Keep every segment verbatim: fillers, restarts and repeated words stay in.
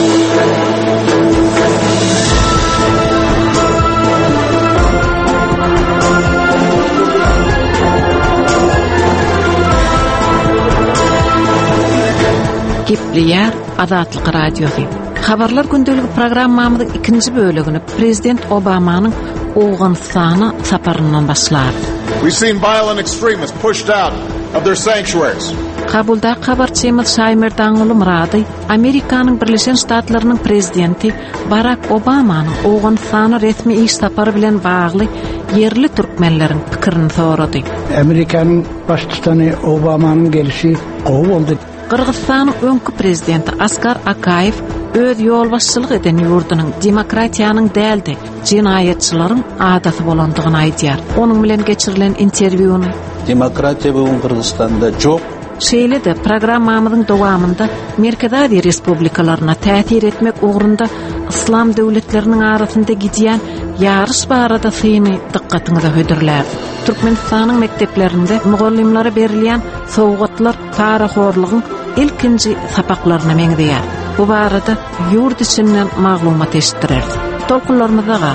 Gipliyar Azatlyk Radiosu. Habarlar gündölük programmamyzyň ikinji bölügini Prezident Obamanyň Awganystana saparyndan başlar. We've seen violent extremists pushed out of their sanctuaries. Kabulda habarçymyz Şaýmer Daňuly Murady, Amerikanyň Birleşen Ştatlarynyň prezidenti Barack Obamanyň Awganystana resmi iş sapary bilen bagly yerli türkmenleriň pikirini sorady. Amerikanyň baş tutany Obamanyň gelişi gowy boldy. Kırgızstanyň öňkü prezidenti Askar Akayev öz ýolbaşçylyk eden ýurdunyň demokratiýanyň däldi, jinayetçilaryň adaty bolandygyny aýdýar. Onuň bilen geçirilen interwýuny demokratiýa bu Kırgızstanda jok. Şeýle-de programmamyzyň dowamında Merkezi respublikalaryna täsir etmek ugrunda islam döwletleriniň arasynda gidýän ýarış barada syny dikkatiňize hödürler. Türkmenistanyň mekdeplerinde mugallimlere berilýän sowgatlar paraxorlygyň ilkinji sapaklaryna meňdýär. Bu barada ýurt içinden maglumat eşitdirer. Tolkunlarymyza gal.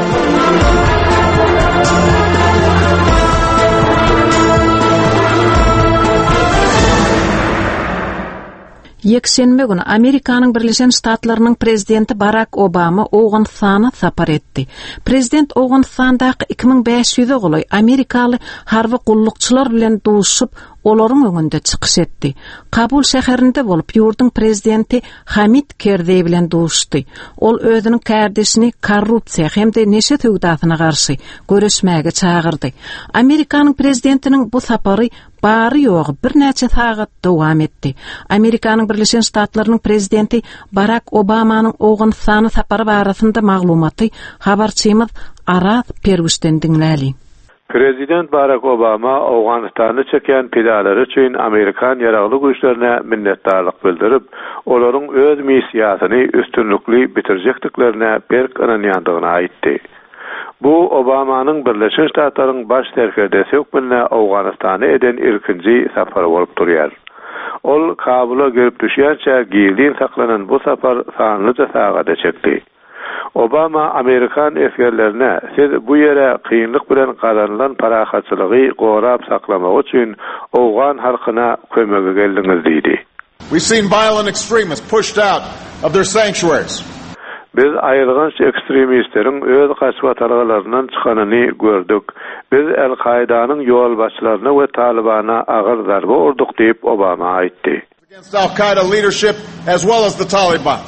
Yekşenme günü Amerikanyň Birleşen Ştatlarynyň prezidenti Barack Obama Awganystana sapar etdi. Prezident Awganystandaky iki bin beş ýüze goly Amerikaly harby gullukçylar bilen duşup olaryň öňünde çykyş etdi. Kabul şäherinde bolup ýurduň prezidenti Hamid Karzai bilen duşdy. Ol özüniň kardeşini korrupsiýa hemde neşe töwdatyna garşy göreşmäge çağırdy. Amerikanyň prezidentiniň bu sapary bary ýogy bir näçe sagat dowam etdi. Amerikanyň Birleşen Ştatlarynyň prezidenti Barack Obamanyň Awganystana sapary barasynda maglumaty habarçymyz Aras Perwişden dinläli. Prezident Barack Obama Awganystany çeken pidalary üçin Amerikan ýaragly güýçlerine minnetdarlyk bildirip, olaryň öz missiýasyny üstünlükli bitirjekdiklerine berk ynanýandygyny aýtdy. Bu Obamanyň Birleşen Ştatlaryň baş serkerdesi bilen Awganystany eden ilkinji sapary bolup durýar. Ol Kabula gelip düşýärçe giýildiň saklanan bu sapar sanlyca sagada çekdi. Obama Amerikan eskerlerine siz bu yere kıyınlık bilen kazanılan parahatçılığı gorap saklamak için Awgan halkyna kömege geldiňiz diýdi. We've seen violent extremists pushed out of their sanctuaries. Biz aýrılgan ekstremistlerin öz kaçwatarlaryndan çykanyny gördük. Biz El-Kaidanyň ýolbaşçylaryna we Talibana agyr zarba urduk diýip Obama aýtdy. Against Al-Qaeda leadership as well as the Taliban.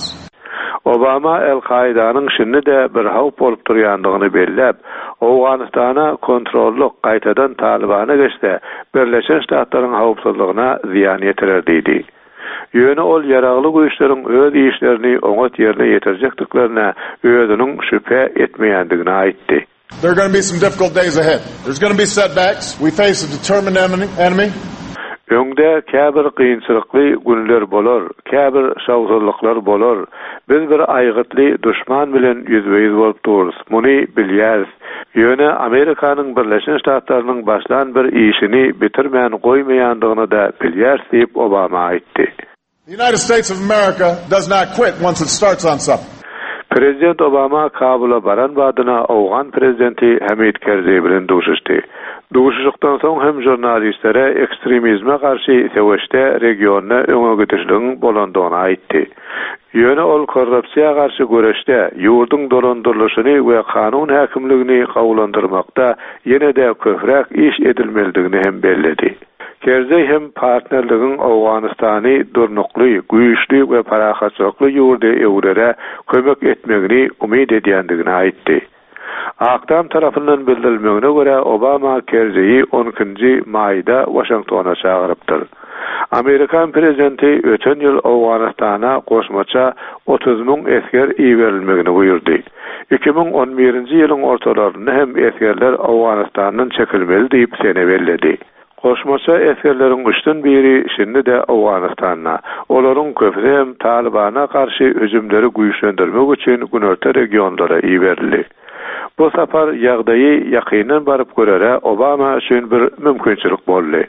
Obama El-Kaidanyň şinni de bir hawp bolup durýandygyny belläp, Awganystana kontrolluk gaýtadan Talibana geçse, Birleşen Ştatlaryň hawpsuzlygyna ziýan ýetirer diýdi. Ýöne ol ýaragly güýçleriň öz işlerini oňat ýerine ýetirjekdiklerine özüniň şüphe etmeýändigini aýtdy. There are going to be some difficult days ahead. There's going to be setbacks. We face a determined enemy. Öňde käbir kynçylykly günler bolar, käbir şawzurlyklar bolar. Biz bir aýgytly düşman bilen ýüzbeýiz bolup durýarys. Muny bilýäris. Ýöne Amerikanyň Birleşen Ştatlarynyň başlan bir işini bitirmän goýmaýandygyny da bilýäris diýip Obama aýtdy. The United States of America does not quit once it starts on something. Prezident Obama Kabula baran badyna Awgan prezidenti Hamid Karzai bilen duşuşdy. Duşuşykdan soň hem jurnalistlere ekstremizme garşy seweşde regionna öňe götürülen bolandygyny aýtdy. Ýöne ol korrupsiýa garşy göreşde ýurduň dolandyrlyşyny we kanun häkimligini gowlandyrmakda ýene-de köpräk iş edilmelidigini hem belledi. Karzai hem partnerligiň Awganystany durnukly, güýçli we parahatçylykly ýurda ewrere kömek etmegini umyt edýändigini aýtdy. Aktam tarafından bildirilmegine göre Obama Karzai on ikinji maýda Washingtona çağırypdyr. Amerikan prezidenti öten ýyl Awganystana goşmaça otuz müň esker iýerilmegini buyurdy. iki bin on birinji ýylyň ortalarynda hem eskerler Awganystandan çekilmeli diýip sene belledi. Koşmaça eskerleriň üçden biri şimdi de Awganystana, olaryň köpüsi hem Talibana karşı hüjümleri güýçlendirmek üçin günörte regionlara iýerildi. Bu sapar ýagdaýy ýakynan baryp görere Obama üçin bir mümkinçilik boldy.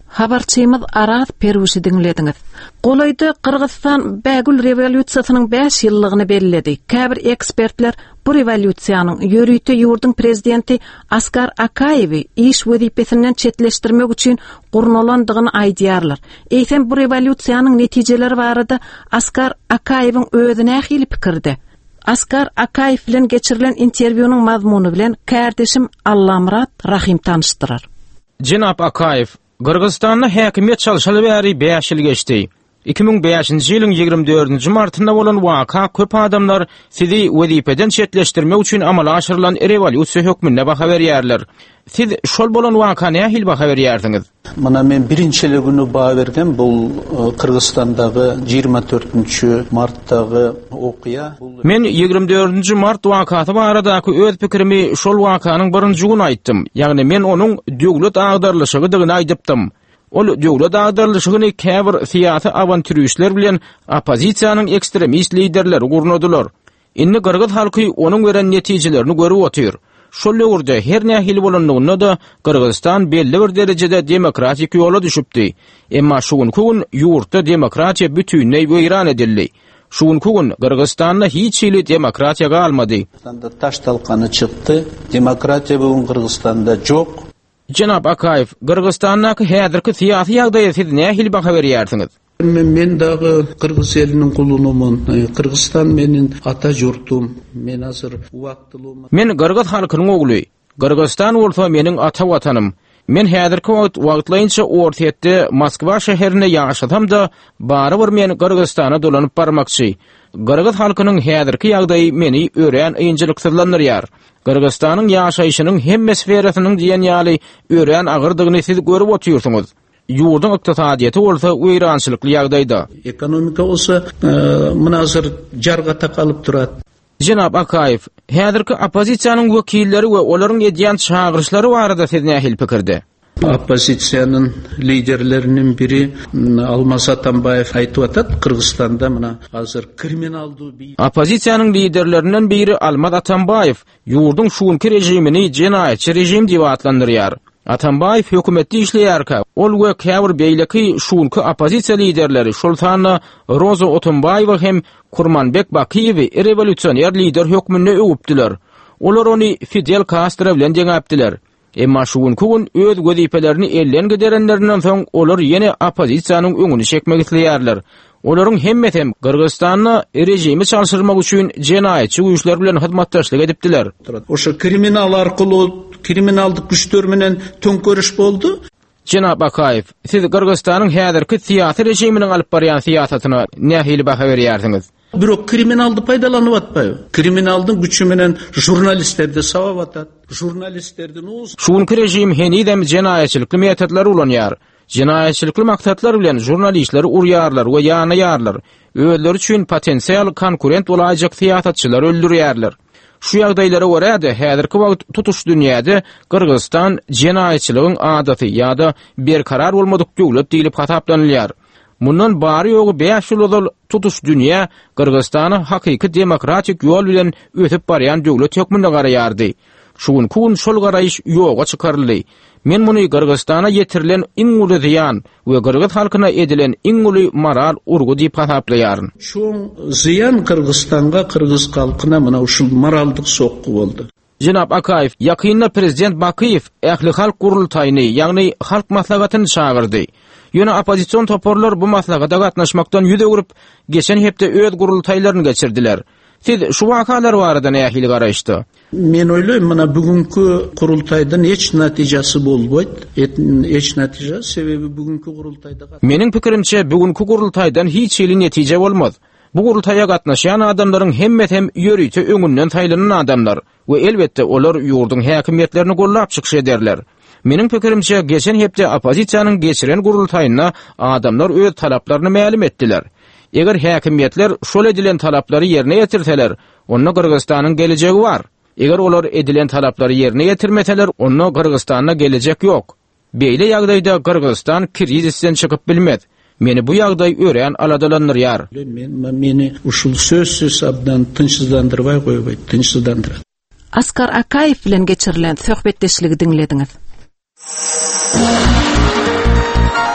Habarçymyz Araz Perwişi dinlediňiz. Golaydy Kyrgyzstan Bägül revolýusiýasynyň beş ýyllygyny bellädi. Käbir ekspertler bu revolýusiýanyň ýörüýte ýurdun prezidenti Askar Akayewi iş wezipesinden çetleşdirmek üçin gurnalandygyny aýdýarlar. Eýsem bu revolýusiýanyň netijeleri barada Askar Akayewiň özüne ähli pikirde. Askar Akayew bilen geçirilen interwýunyň mazmuny bilen kärdeşim Allamrat Rahim tanışdyrar. Jenap Akayew Kırgızstanda häkimiýet çalşaly bäri beş ýyl geçdi. iki ming beşinji ýylyň ýygrimi dördünji martynda bolan waka köp adamlar sizi wezipeden çetleşdirmek üçin amala aşyrylan revolýusiýa hökmüne baha berýärler. Siz şol bolan waka nähil baha berýärdiňiz? Mana men birinçili günü baha bergen bul Kırgızstandagy ýygrimi dördünji martdagy okya. Men ýygrimi dördünji mart wakaty baradaky öz pikirimi şol wakanyň birinji güni aýtdym. Ýagny men onuň döwlet agdarlyşygydygyny aýdypdym. Ol döwlet agdarlyşygyny käbir siýasy awantyristler bilen opozisiýanyň ekstremist liderleri gurnadylar. Indi Kırgız halky onuň beren netijelerini görüp otyr. Şol ýerde her nähili bolanlygyna da Kırgızstan belli bir derejede demokratik ýola düşüpdi. Emma şuňky gün ýurtda demokratiýa bütünlei weýran edildi. Şuňky gün Kırgızstanda hiç ýyly demokratiýa galmady. Standa taş talkany çykdy. Demokratiýa bugun Kırgızstanda jok. Jenap Akayew, Kırgızstandaky häzirki syýasy ýagdaýa siz nähili baha berýärsiňiz? Men men dagy Kırgız eliniň kulunumyn. Kırgızstan meniň ata jurtum. Men hazır wagtylygym. Men Kırgız halkynyň ogly. Kırgızstan bolsa meniň ata watanym. Men häzirki wagtlaýynça ortaýetde Moskwa şäherine ýaşadam da bary bir men Kırgızstana dolanyp barmakçy. Kırgız halkynyň häzirki ýagdaýy meni ören ýynjylyksızlandyrýar. Kırgızstanyň ýaşaýyşynyň hemme sferasiniň diýen ýaly ören agyrdygyny siz görüp oturýarsyňyz. Ýurdun ykdysadyýaty bolsa weýrançylykly ýagdaýda. Ekonomika bolsa münazir jarga takalyp durat. Jenap Akayew, häzirki opozisiýanyň wekilleri we olaryň edýän çağırışlary barada siz nähili pikirde? Opozisiýanyň liderleriniň biri Almas Atambayew aýtyp atat, Kırgızstanda mına hazır kriminaldy bir. Opozisiýanyň liderlerinden biri Almas Atambayew ýurdun şuňky rejimini jenaýetçi rejim diýip adlandyrýar. Atambayew hökümetde işleýärkä, ol we käbir beýleki şuňky opozisiýa liderleri Şoltana Roza Otunbayew hem Kurmanbek Bakiyewi revolýusioner lider hökmüne öwüpdiler. Olar ony Fidel Castro bilen deňäpdiler. Emma şuňky gün öz wezipelerini elden giderenlerinden soň olar ýene opozisiýanyň öňüne çekmek isleýärler. Olaryň hemmeti Kırgızstanyň rejimi çalşyrmak üçin jenaýetçi güýçler bilen hyzmatdaşlyk edipdiler. Oşo kriminal arkaly kriminaldyk güýçler bilen tönkörüş boldy. Jenap Akayew, siz Kırgızstanyň häzirki siýasy rejiminiň alyp barýan siýasatyna nähili baha berýärsiňiz? Biro kriminaldy paýdalanyp atpaýy. Kriminaldyň güçü bilen jurnalistlerdi sawap atat. Jurnalistlerden oz. Şuňky rejim henidem jenaýetçilikli metodlar ulanýar. Jenaýetçilikli maksatlar bilen jurnalistleri urýarlar we ýanaýarlar. Özleri üçin potensial konkurent bolajak siýasatçylar öldürýärler. Şu ýagdaýlara görä häzirki wagt tutuş dünýäde Kırgızstan jenaýetçiligiň adaty ýa-da berkarar bolmadyk döwlet diýilip hataplanylýar. Mundan bary ýogy beş ýyl ozal tutuş dünýä Kırgızstany hakyky demokratik ýol bilen ötüp barýan döwlet hökmüne garaýardy. Şuň kun şol garaýyş ýoga çykaryldy. Men muny Kırgızstana ýetirilen iň uly ziýan we Kırgız halkyna edilen iň uly moral urgu diýip hataplanýar. Şoň ziýan Kırgızstanga, Kırgız halkyna mına uşul moraldyk sokku boldy. Jenap Akayew, ýakynda prezident Bakiyew ähli halk gurultaýyny, ýagny halk maslagatyny çağırdy. Ýöne opozisiýon toporlar bu maslagata gatnaşmakdan ýüze görüp, geçen hepde öz gurultaýlaryny geçirdiler. Siz şu wakalar barada nähili garaýşdy? Men oýlaýym, mana bugünkü gurultaýdan hiç natijasi bolboýt. Hiç natija sebebi bugünkü gurultaýda. Meniň pikirimçe bugünkü gurultaýdan hiç ýyly netije bolmaz. Bu gurultaýa gatnaşan adamlaryň hemmet hem ýörüýte öňünden taýlanan adamlar we elbetde olar ýurdun häkimetlerini gollap çykyş ederler. Meniň pikirimçe geçen hepde opozisiýanyň geçiren gurultaýyna adamlar öz talaplaryny ma'lum etdiler. Eger häkimetler şol edilen talaplary ýerine ýetirseler, onda Kırgızstanyň gelejegi bar. Eger olar edilen talaplary ýerine ýetirmeseler, onda Kırgızstanyň gelecek ýok. Beýle ýagdaýda Kırgızstan krizisten çykyp bilmez. Meni bu ýagdaý ören aladalandyrýar. Men meni uşul sözsüz abdan tynçsızlandyrбай goýbay, tynçsızlandyrar. Askar Akayew bilen geçirilen söhbetdeşligi dinlediňiz.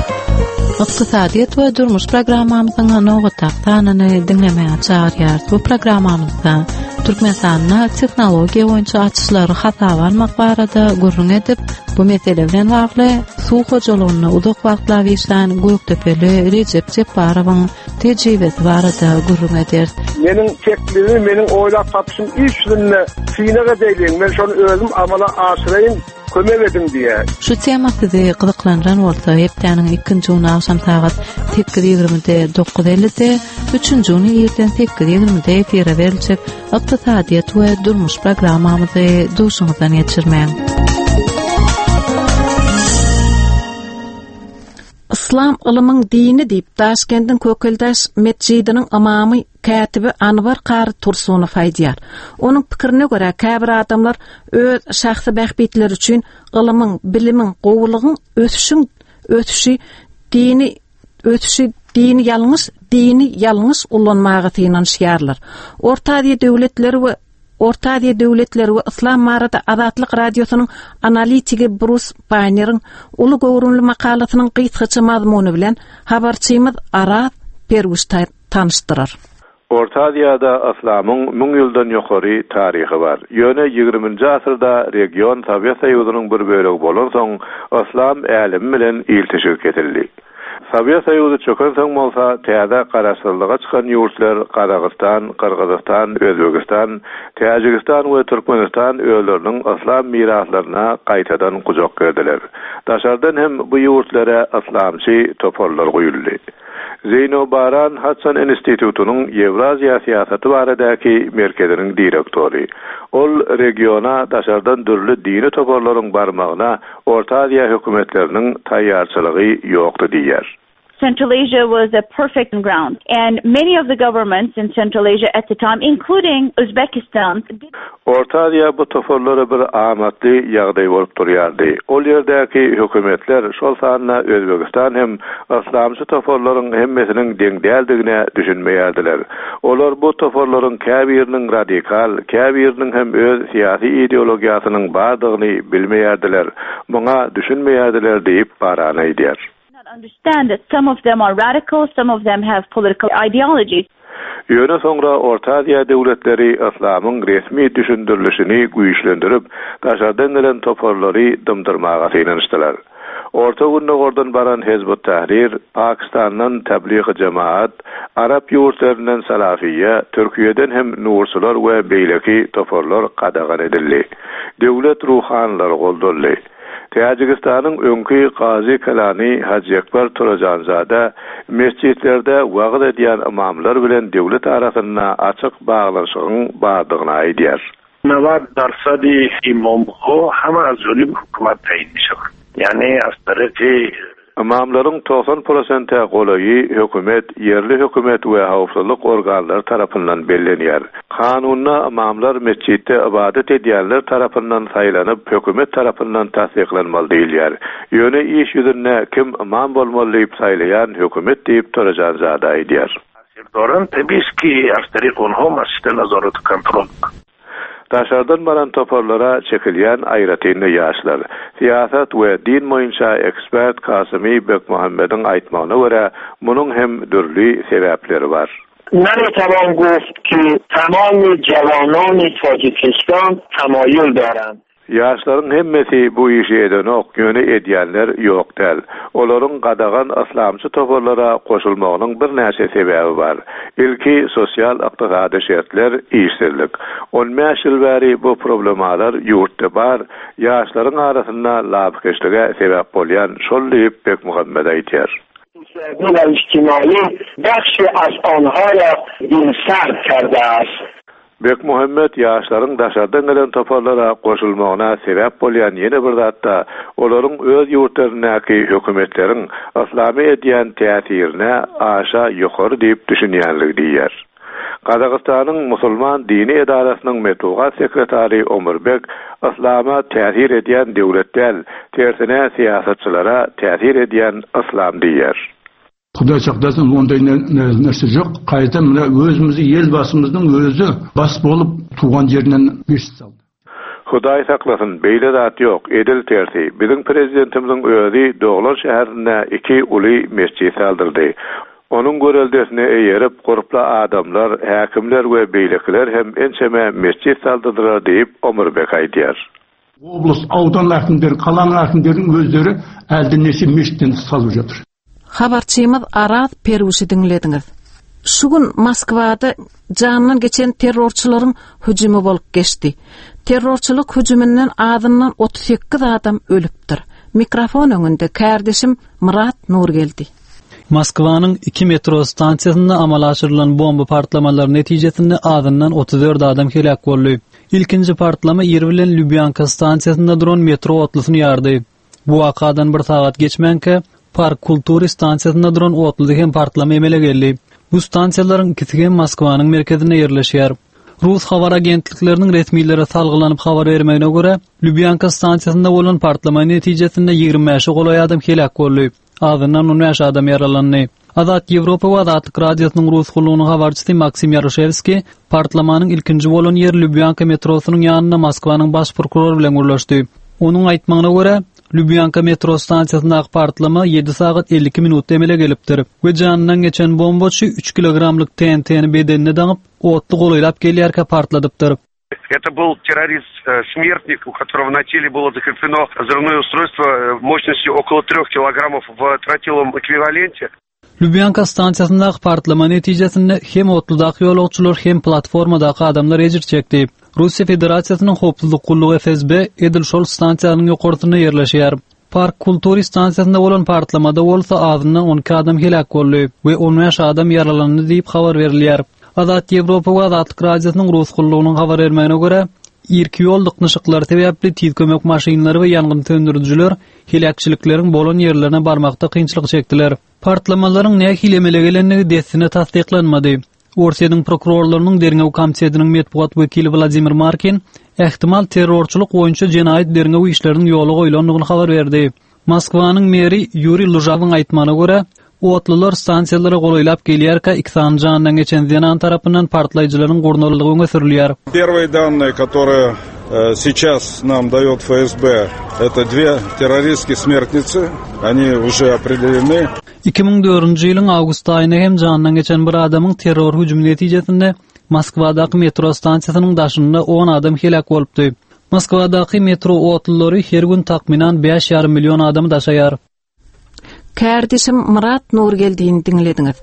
İqtisadiyet we durmuş programmamyzyň nowataqtanyny dinlemeye çağırýar. Bu programmamyzda Türkmenistanyna tehnologiýa boýunça açyşlary hasaba almak barada gurrun edip, bu mesele bilen bagly suw hojalygyny uzak wagtlar işlän Gökdepeli Recep Jepbarowyň tejribesi barada gurrun eder. Meniň teklifim, meniň oýlap tapşym iş ýüzünde synaga deýlen. Men şonu özüm amala aşyraýyn. Kömek edin diye. Şu tema sizi gyzyklandyran bolsa, hepdeniň ikinji güni akşam saat sekiz ýigrimide dokuz ellide, üçünji güni erten sekiz ýigrimide efire beriljek Iqtisadiyet we durmuş programmamyzy duşuňyzdan geçirmän. İslam ilmiň dini diýip Taşkentin Kökeldaş mescidiniň imamy katibi Anwar Qari Tursuny faýdýar. Onuň pikirine görä, käbir adamlar öz şahsy bähbetleri üçin ilmiň, bilimiň, gowulugyň ötüşiň ötüşi dini ötüşi dini ýalňyş, dini ýalňyş ullanmagy tynanşýarlar. Orta Aziýa döwletleri we Orta Aziýa döwletleri we İslam marada Azatlyk radiosynyň analitigi Bruce Banner'ın uly gowrunly makalasynyň gysgaça mazmuny bilen habarçymyz Aras Perwiş tanışdyrar. Orta Aziýada İslamyň müň ýyldan ýokary taryhy bar. Ýöne ýigriminji asyrda region Sowet Soýuzynyň bir bölegi bolan soň İslam älimi bilen iltişik ketildi. Sowet Soýuzy çöken soň bolsa täze garaşdyrlyga çykan ýurtlar Qaragistan, Qyrgyzstan, Özbegistan, Täjikistan we Türkmenistan öýleriniň İslam miraslaryna gaýtadan kujak berdiler. Daşardan hem bu ýurtlara islamçy toparlar goýuldy. Zeyno Baran Hudson Institutunyň Ewraziýa siýasaty baradaky merkeziniň direktori. Ol regiona daşardan dürli dini toparlaryň barmagyna Orta Aziýa hökümetleriniň taýýarçylygy ýokdy diýer. Central Asia was a perfect ground, and many of the governments in Central Asia at the time, including Uzbekistan, Orta Aziýa bu toparlara bir amatly ýagdaý bolup durýardy. Ol ýerdäki hökümetler şol sanyna Özbekistan hem islamçy toparlaryň hemmesiniň deňdäldigine düşünmeýärdiler. Olar bu toparlaryň käbiriniň radikal, käbiriniň hem öz syýasy ideologiýasynyň bardygyny bilmeýärdiler. Muňa düşünmeýärdiler diýip Baran aýdýar. Understand that some of them are radical, some of them have political ideologies. Ýöne soňra Orta Aziýa döwletleri İslamyň resmi düşündirilişini güýçlendirip, daşardan gelen toparlary dymdyrmaga synanyşdylar. Orta günde gordan baran Hezbut Tahrir, Pakistanyň Tabliğ Jemaat, Arap ýurtlarynyň Salafiyya, Türkiýeden hem Nursular we beýleki toparlar qadagan edildi. Döwlet ruhanlary goldurly. Täjikistanyň öňkü Qazi Kalani Haji Ekber Turajanzada mescitlerde wagt edýän imamlar bilen döwlet arasynda açyk baglanşygyň bardygyny aýdýar. نود درصد imamho hama az zulüm hükümet tayin şeýle. Yani az tarafi imamlaryň doksan prosenti golaýy hökümet, yerli hökümet we hawpsuzlyk organlary tarapyndan bellenýär. Kanunna imamlar mesçitde ibadet edýänler tarapyndan saýlanyp, hökümet tarapyndan tasdiklanmaly diýilýär. Ýöne iş ýüzünde kim imam bolmaly diýip saýlaýan hökümet diýip Turajan zada aýdýar. Doran tabiski az taryk onhom asýda nazarat kontrol. Daşardan baran toparlara çekilýän aýratynly ýaşlar. Siýasat we din boýunça ekspert Kasymy Bekmuhammediň aýtmagyna görä, munyň hem dürli sebäpleri bar. نمیتوان گفت که تمام جوانان تاجیکستان تمایل دارند. Yaşların hemmesi bu işi eden ok, yönü edýänler ýok däl. Olaryň gadagan islamçy toparlara koşulmagynyň bir näçe sebäbi bar. Ilki sosial ykdysady şertler, işsizlik. on beş ýyl bäri bu problemalar ýurtda bar. Yaşlaryň arasynda lapkeşlige sebäp bolýan şol diýip Bekmuhammed aýtýar. و اجتماعی بخشی از آنها را اینسر کرده است. Bekmuhammed ýaşlaryň daşardan gelen toparlara koşulmagyna sebäp bolýan ýene bir zatda olaryň öz ýurtlaryndaki hökümetleriň islamy edýän täsirine aşa ýokary diýip düşünýänligi diýer. Qazaqstanyň Musulman dini edarasynyň metbuat sekretary Omurbek islama täsir edýän döwletler tersine siýasatçylara täsir edýän islam diýer. Xudo çaqdasin onday nerse yok. Qayta mına özümüzi el basımızdan özü bas bolup tuğan yerinden bir saldı. Hudaý saklasyn, beýle zat ýok, edil tersi. Biziň prezidentimiziň özi Doglar şäherine iki uly mescid saldyrdy. Onun göreldesine eýerip gorpla adamlar, häkimler we beýlekler hem ençeme mescid saldyrdylar diýip Omurbek aýdýar. Oblus awdan hakimleri, kalan hakimlerin özleri elde nesi mescidin salıp жатыр. Habarçymyz Araz Perusi dinlediňiz. Şugun Moskwada janynyň geçen terrorçylaryň hüjümi bolup geçdi. Terrorçylyk hüjümünden azyndan otuz sekiz adam ölüpdir. Mikrofon öňünde kardeşim Murat Nur geldi. Moskwanyň iki metro stansiýasynda amal aşyrylan bomba partlamalary netijesinde azyndan otuz dört adam helak boldy. İlkinji partlama ýerbilen Lubyanka stansiýasynda duran metro otlusyny ýardy. Bu wakadan bir saat geçmenke Park Kulturi stansiýasynda duran otludy hem partlama emele geldi. Bu stansiýalaryň ikisi hem Moskwanyň merkezinde ýerleşýär. Rus habar agentliklerinin resmiýlere salgylanyp habar bermegine göre, Lubyanka stansiýasynda bolan partlama netijesinde ýigirmi beş golay adam helak boldy. Azyndan on beş adam yaralandy. Azat Ýewropa we Azatlyk radiosynyň Rus gulunyň habarçysy Maksim Yaroshevski partlamanyň ilkinji bolan ýer Lubyanka metrosynyň ýanynda Moskwanyň baş prokurory bilen görleşdi. Onuň aýtmagyna göre, Lubyanka metro stansiýasyndaky partlama yedi saat elli iki minut emele gelipdir. We janynyň geçen bombaçy üç kilogramlyk T N T'ni bedenine daňyp, otly golaýlap gelýärkä partladypdyr. Это был террорист-смертник, у которого на теле было закреплено взрывное устройство мощностью около трех килограммов в тротиловом эквиваленте. Lubyanka stansiýasyndaky partlama netijesinde hem otludaky ýolagçylar hem platformadaky adamlar ejir çekdi. Russiýa Federasiýasynyň howpsuzlyk gullugy F S B Edil şol stansiýanyň ýokartyna ýerleşýär. Park Kulturi stansiýasynda bolan partlamada bolsa azyndan on iki adam helak boldy we on beş adam yaralandy diýip habar berilýär. Azat Ýewropa we Azatlyk radiosynyň Rus gullugynyň habar bermegine göre, irki ýol dyknyşyklary sebäpli tiz kömek maşinalary we ýangyn söndürüjiler helakçylykleriň bolan ýerlerine barmakda kynçylyk çekdiler. Partlamalaryň näme hilemele gelenligi desine tasdiklanmady. Orsiýanyň prokurorlarynyň Derňew komitetining medpuat wekili Vladimir Markin, ähtimal terrorçylyk boýunça jenaýat Derňew işleriniň ýoly goýulandygyny habar berdi. Moskwanyň meri Yuri Luzhawyň aýtmagyna görä, otlular stansiýalary golaýlap gelýärkä iksan janyň geçen zenan tarapyndan partlaýjylaryň gornalygy öňe sürilýär. Первые данные, которые сейчас нам даёт F S B, это две террористские смертницы, они уже определены. iki ming dördünji ýylyň awgust aýyna hem janyň geçen bir adamyň terror hüjümi netijesinde Moskwadaky metro stansiýasynyň daşynda on adam helak bolupdy. Moskwadaky metro otlary her gün takminan beş ýarym million adam daşaýar. Kardeşim Murat Nur geldiğini dinlediňiz.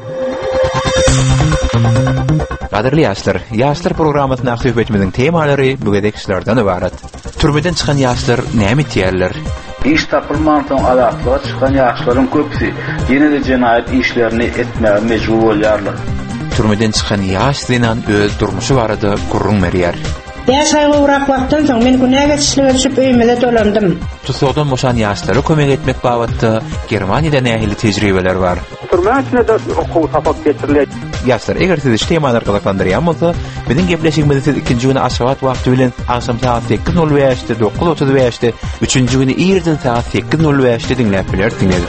Gaderli ýaşlar, ýaşlar programmasyna söhbetimiziň temalary bugündeki işlerden ibaret. Türmeden çykan ýaşlar näme diýerler? İş tapylmandan alatlyga çykan ýaşlaryň köpüsi ýene de jenaýat işlerini etmäge mejbur bolýarlar. Türmeden çykan ýaş zenan öz durmuşy barada gurrun berýär. beş ayga urak wagtdan soň men günäge işlep düşüp öýmede dolandym. Tutsogdan boşan ýaşlara kömek etmek babatda Germaniýada nähili tejribeler bar. Türmäçine de okuw tapap getirilýär. Ýaşlar, eger siz iş temalar gyzyklandyrýan bolsa, biziň gepleşigimizi siz ikinji güni aşagat wagty bilen akşam saat sekiz nol beşde, dokuz otuz beşde, üçünji güni ýerden saat sekiz nol beşde dinläp bilersiňiz.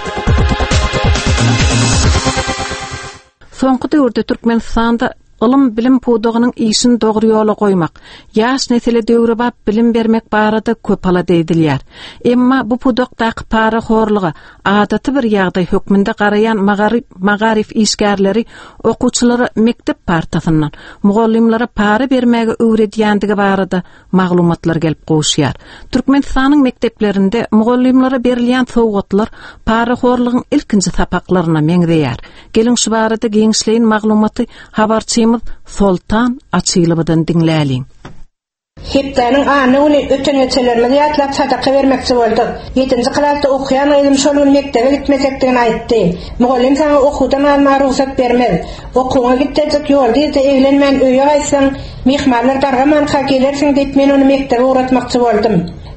Soňky döwürde Türkmenistanda Ilm bilim pudugynyň işini dogry ýola goýmak, ýaş nesile döwre bap bilim bermek barada köp ala diýilýär. Emma bu pudukdaky para horlygy adaty bir ýagdaý hökmünde garayan magarip magarif işgärleri okuwçylary mektep partasyndan mugallimlere para bermäge öwredýändigi barada maglumatlar gelip goýuşýar. Türkmenistanyň mekteplerinde mugallimlere berilýän sowgatlar para horlygyň ilkinji sapaklaryna meňzeýär. Gelin şu barada giňişleýin maglumaty habarçy Sultan Açylybydan dinläliň. Hepdäniň any uly öten geçelerine ýatlap sadaka bermekçi boldyk. yedinji klasda okuyan ilim şol mektebe gitmekdigini aýtdy. Mugallim sana okuwdan alma ruhsat bermez. Okuwga gitjek ýolda ýa-da evlenmän öýe gaýsaň, mehmanlar gargaman ka gelersiň diýip men onu mektebe uğratmakçy boldum.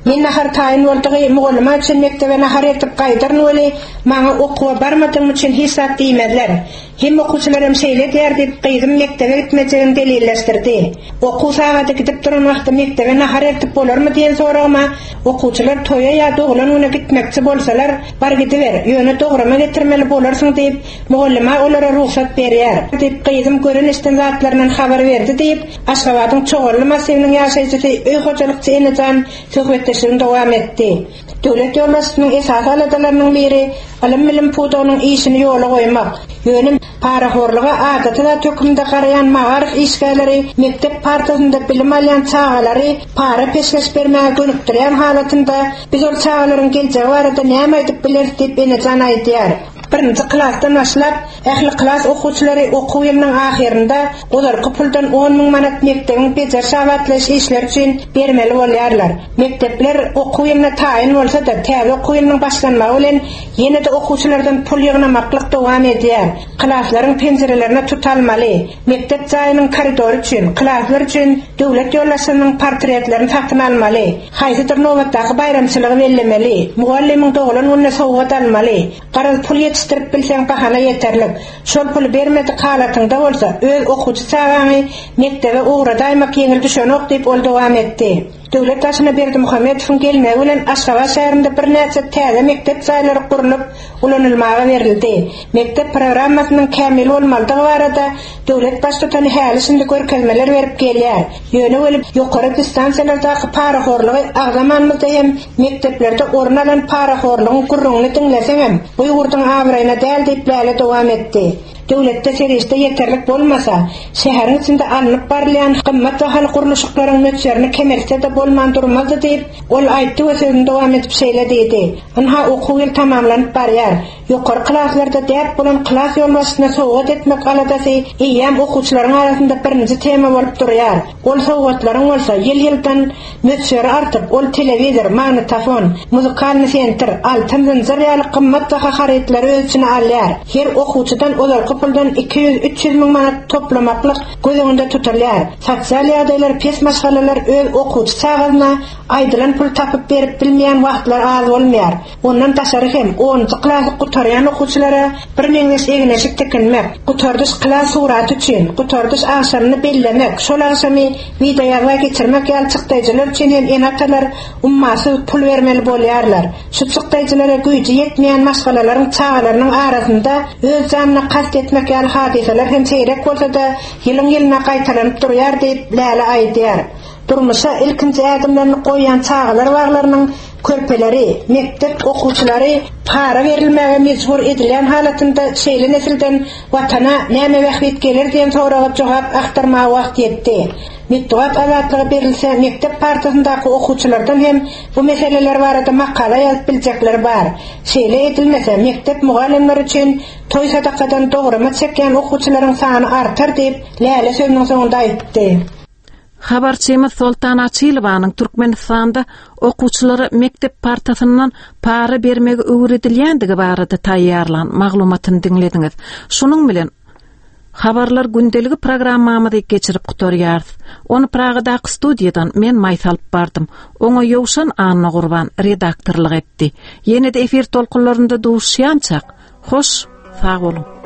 Men nahar tayin boldygy mugullama üçin mektebe nahar etip gaýdyryn öli maňa okuwa barmadym üçin hisap diýmediler. Hem okuwçylarym şeýle diýer diýip gyýdym mektebe gitmejegini delilleşdirdi. Okuw sagaty gidip duran wagtda mektebe nahar etip bolarmy diýen soragma okuwçylar toýa ýa doglan öne gitmekçi bolsalar bar gidiber, ýöne dograma getirmeli bolarsyň diýip mugullama olara ruhsat berýär. Diýip gyýdym görenişden zatlarynyň habar berdi diýip Aşgabatyň Çoğully masynyň ýaşaýjysy öý hojalykçy Enejan söhbetleşigini dowam etdi. Döwlet ýolbaşçynyň esas aladalarynyň biri alim bilim pudugynyň işini ýola goýmak. Ýönem paraxorlyga adatyna tökümde garayan magarif işgäleri mektep partysynda bilim alýan çağalary para peşkeş bermäge gönükdirýän halatynda biz ol çağalaryň geljegi barada näme aýdyp bileris diýip Enejan aýdýar. Birinci klasdan başlap, ähli klas okuwçylary okuw ýylynyň ahyrynda olarky puldan on ming manat mektebiň bejer sabatlaş işler üçin bermeli bolýarlar. Mektepler okuw ýylyna taýin bolsa da, täze okuw ýylynyň başlanmagy bilen ýene-de okuwçylardan pul ýygnamaklyk dowam edýär. Klaslaryň penjerelerine tutalmaly. Mektep jaýynyň koridor üçin, klaslar üçin döwlet ýollaşynyň portretlerini satyn almaly. Haýsydyr nowatdaky bayramçylygy bellemeli. Muallimiň doglan ony sowgat almaly. Garaz pul yetiştirip bilsen bahana yeterlik. Şol pul bermedi halatynda bolsa, öz okuwçy çağany mektebe uğra daýmak ýeňil düşenok diýip ol dowam etdi. Döwlet başyna Berdi Muhammedowyň gelmegi bilen Aşgabat şäherinde bir näçe täze mektep jaýlary gurulyp ulanylmaga berildi. Mektep programmasynyň kämil bolmalydygy barada döwlet başçylygy häli şunda görkezmeler berip gelýär. Ýöne bolip ýokary distansiýalardaky paraxorlygy agzamanmyzda hem mekteplerde orun alan paraxorlygyň gurrugyny diňleseň hem bu ýurdyň awraýyna däl diýip bäle dowam etdi. Döwletde serişde yeterlik bolmasa, şäherin içinde alınıp barlayan gymmat bahaly guruluşyklaryň möçlerini kemerse de bolman durmazdy diýip ol aýtdy we sözüni dowam etip şeýle diýdi. Anha okuw ýyly tamamlanyp barýar. Ýokary klaslarda däp bolan klas ýolbaşçysyna sowgat etmek aladasy eýem okuwçylaryň arasynda birinji tema bolup durýar. Ol sowgatlaryň bolsa ýyl-ýyldan möçleri artyp, ol telewizor, magnitofon, muzykal sentr, altyn zynjir ýaly gymmat baha haritleri öz içine alýar. Her okuwçydan olar puldan iki yüz üç yüz ming manat toplamaklyk gözüňde tutarlar. Sosial ýagdaýlar, pes maşgalalar öz okuwçy çağına aýdylan pul tapyp berip bilmeýän wagtlar az bolmaýar. Ondan taşary hem onunçy klasy gutarýan okuwçylara bir meňzeş egneşik tekinmek, gutardys klas suraty üçin, gutardys aşaryny bellemek, şol aşamy wideoga geçirmek ýaly çykdaýjylar üçin hem enatalar ummasy pul bermeli bolýarlar. Şu çykdaýjylara güýji ýetmeýän maşgalalaryň çağalarynyň arasynda öz janyna kast etmek ýaly hadiseler hem seýrek bolsa da ýylyň ýylyna gaýtaranyp durýar diýip läle aýdýar. Durmuşa ilkinji ädimlerini goýan çağalar baglarynyň körpeleri, mektep okuwçylary para berilmäge mejbur edilýän halatynda şeýle nesilden watana näme wagt gelir diýen soraga jogap aktarmagy wagt ýetdi. Mitwat azatlygy berilse, mektep partysyndaky okuwçylardan hem bu meseleler barada makala ýazyp biljekler bar. Şeýle edilmese, mektep mugallimleri üçin toý sadakadan dograma çekýän okuwçylaryň sany artar diýip läle sözüniň soňunda aýtdy. Habarçymyz Soltan Açylowanyň Türkmenistanda okuwçylary mektep partysyndan para bermegi öwredilýändigi barada taýýarlan maglumatyny diňlediňiz. Şunuň bilen habarlar gündeligi programmamyzy geçirip gutarýarys. Onu Pragadaky studiýadan men maýsalyp bardym. Oňa ýowşan Anna Gurban redaktorlyk etdi. Ýene-de efir tolkunlarynda duşýançak. Hoş, sag bolun.